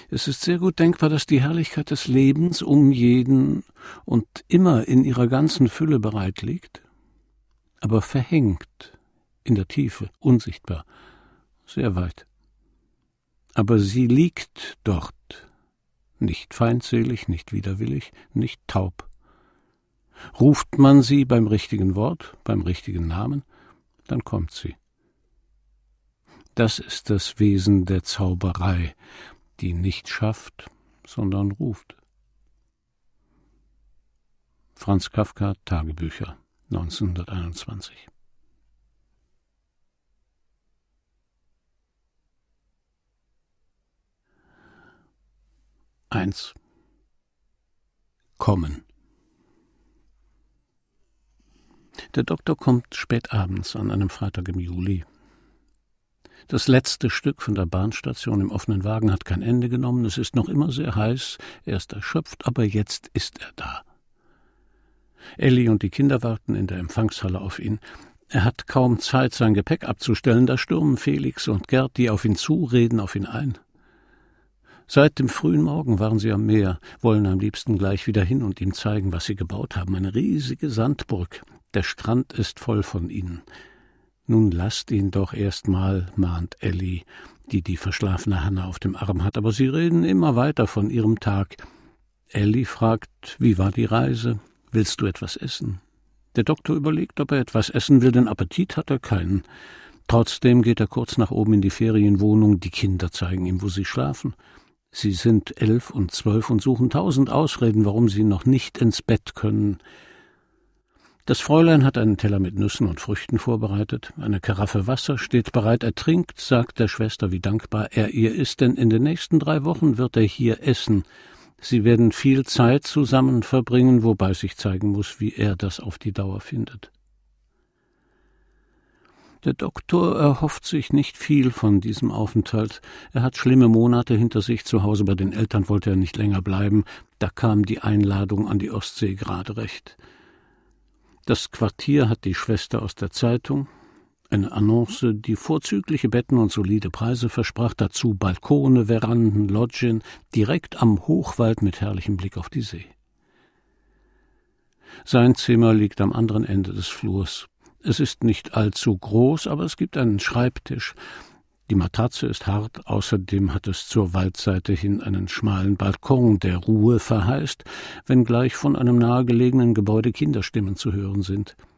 Es ist sehr gut denkbar, dass die Herrlichkeit des Lebens um jeden und immer in ihrer ganzen Fülle bereit liegt, aber verhängt, in der Tiefe, unsichtbar, sehr weit. Aber sie liegt dort, nicht feindselig, nicht widerwillig, nicht taub. Ruft man sie beim richtigen Wort, beim richtigen Namen, dann kommt sie. Das ist das Wesen der Zauberei, die nicht schafft, sondern ruft. Franz Kafka, Tagebücher, 1921. 1. Kommen. Der Doktor kommt spät abends an einem Freitag im Juli. Das letzte Stück von der Bahnstation im offenen Wagen hat kein Ende genommen. Es ist noch immer sehr heiß. Er ist erschöpft, aber jetzt ist er da. Elli und die Kinder warten in der Empfangshalle auf ihn. Er hat kaum Zeit, sein Gepäck abzustellen. Da stürmen Felix und Gerd, die auf ihn zureden, auf ihn ein. Seit dem frühen Morgen waren sie am Meer, wollen am liebsten gleich wieder hin und ihm zeigen, was sie gebaut haben. Eine riesige Sandburg. Der Strand ist voll von ihnen. »Nun lasst ihn doch erst mal«, mahnt Elli, die verschlafene Hanna auf dem Arm hat, aber sie reden immer weiter von ihrem Tag. Elli fragt, wie war die Reise? Willst du etwas essen? Der Doktor überlegt, ob er etwas essen will, denn Appetit hat er keinen. Trotzdem geht er kurz nach oben in die Ferienwohnung, die Kinder zeigen ihm, wo sie schlafen. Sie sind 11 und 12 und suchen 1000 Ausreden, warum sie noch nicht ins Bett können. Das Fräulein hat einen Teller mit Nüssen und Früchten vorbereitet. Eine Karaffe Wasser steht bereit. Er trinkt, sagt der Schwester, wie dankbar er ihr ist, denn in den nächsten 3 Wochen wird er hier essen. Sie werden viel Zeit zusammen verbringen, wobei sich zeigen muss, wie er das auf die Dauer findet. Der Doktor erhofft sich nicht viel von diesem Aufenthalt. Er hat schlimme Monate hinter sich. Zu Hause bei den Eltern wollte er nicht länger bleiben. Da kam die Einladung an die Ostsee gerade recht. Das Quartier hat die Schwester aus der Zeitung. Eine Annonce, die vorzügliche Betten und solide Preise versprach, dazu Balkone, Veranden, Loggien, direkt am Hochwald mit herrlichem Blick auf die See. Sein Zimmer liegt am anderen Ende des Flurs. Es ist nicht allzu groß, aber es gibt einen Schreibtisch. Die Matratze ist hart, außerdem hat es zur Waldseite hin einen schmalen Balkon, der Ruhe verheißt, wenngleich von einem nahegelegenen Gebäude Kinderstimmen zu hören sind.